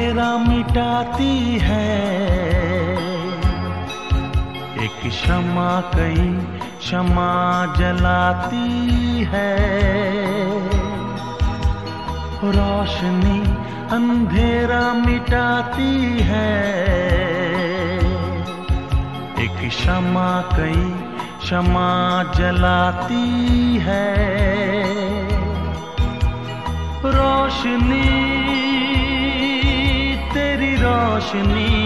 अंधेरा मिटाती है, एक शमा कई शमा जलाती है। रोशनी अंधेरा मिटाती है, एक शमा कई शमा जलाती है। रोशनी तेरी रोशनी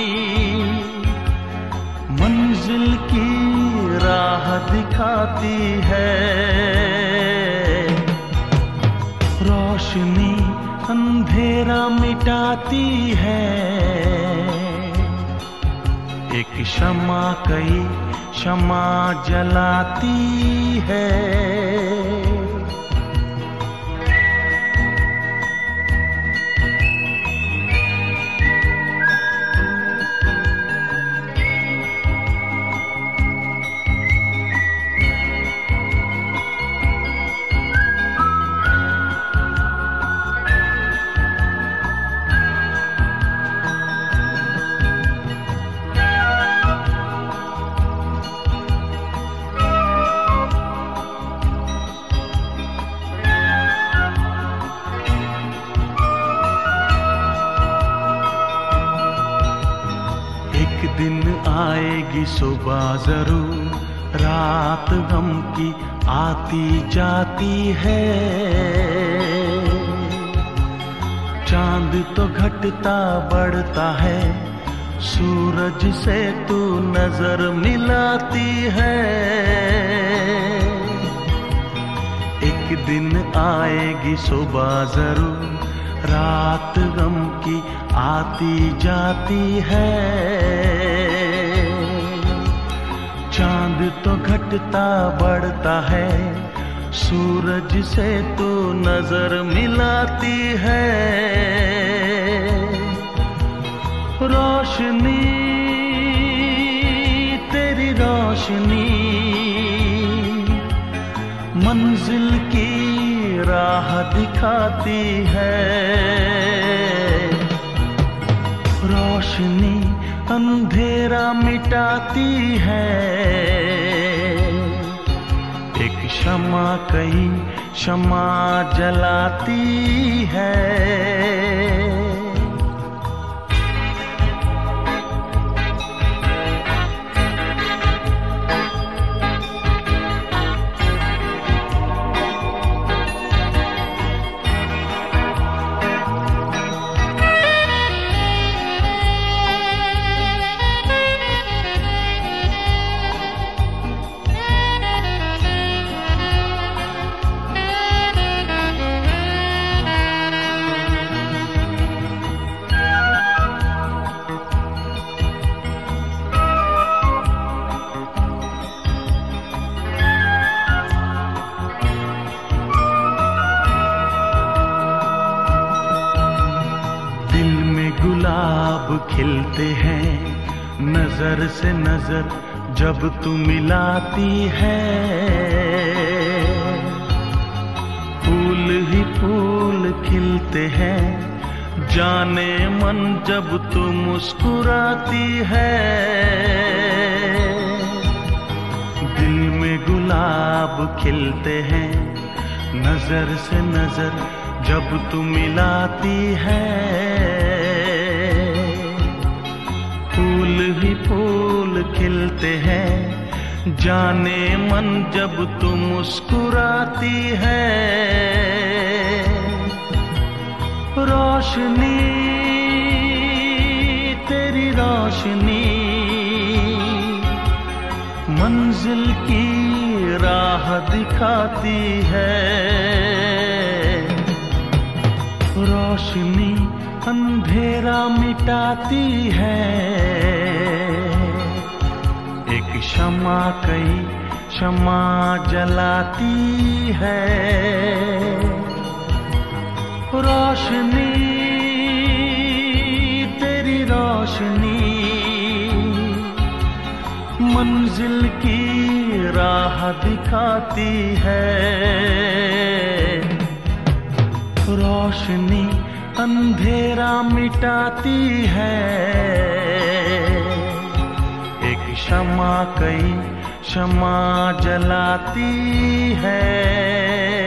मंजिल की राह दिखाती है। रोशनी अंधेरा मिटाती है, एक शमा कई शमा जलाती है। एक दिन आएगी सुबह जरूर, रात गम की आती जाती है। चांद तो घटता बढ़ता है, सूरज से तू नजर मिलाती है। एक दिन आएगी सुबह जरूर, रात गम की आती जाती है। चांद तो घटता बढ़ता है, सूरज से तू नजर मिलाती है। रोशनी तेरी रोशनी मंजिल की राह दिखाती है। रोशनी अंधेरा मिटाती है, एक शमा कई शमा जलाती है। गुलाब खिलते हैं नजर से नजर जब तू मिलाती है। फूल ही फूल खिलते हैं जाने मन जब तू मुस्कुराती है। दिल में गुलाब खिलते हैं नजर से नजर जब तू मिलाती है। फूल ही फूल खिलते हैं जाने मन जब तू मुस्कुराती है। रोशनी तेरी रोशनी मंजिल की राह दिखाती है। रोशनी अंधेरा मिटाती है, एक शमा कई शमा जलाती है। रोशनी तेरी रोशनी मंजिल की राह दिखाती है। रोशनी अंधेरा मिटाती है। एक शमा कई शमा जलाती है।